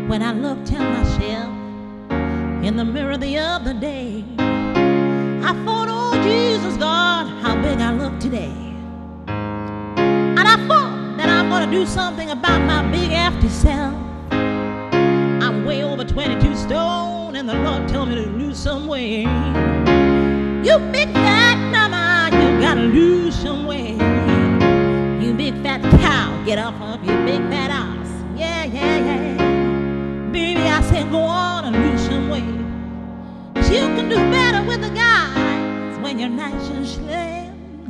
When I looked at myself in the mirror the other day, I thought, oh Jesus God, how big I look today. And I thought that I'm gonna do something about my big hefty self. I'm way over 22 stone, and the Lord told me to lose some weight. You big fat mama, you gotta lose some weight. You big fat cow, get off of your big fat ass. Yeah, yeah, yeah. Baby, I said go on and lose some weight. But you can do better with the guys when you're nice and slim.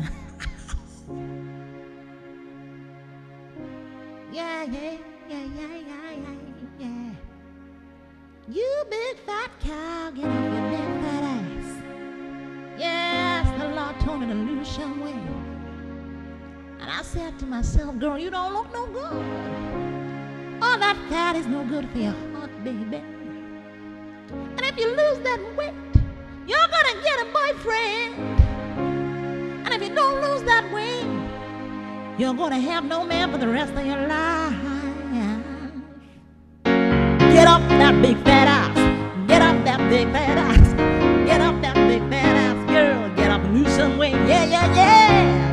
Yeah, yeah, yeah, yeah, yeah, yeah, yeah. You big fat cow, get off your big fat ass. Yes, the Lord told me to lose some weight. And I said to myself, girl, you don't look no good. All that fat is no good for your heart, baby. And if you lose that weight, you're gonna get a boyfriend. And if you don't lose that weight, you're gonna have no man for the rest of your life. Get off that big fat ass. Get off that big fat ass. Get off that big fat ass, girl. Get up and lose some weight. Yeah, yeah, yeah.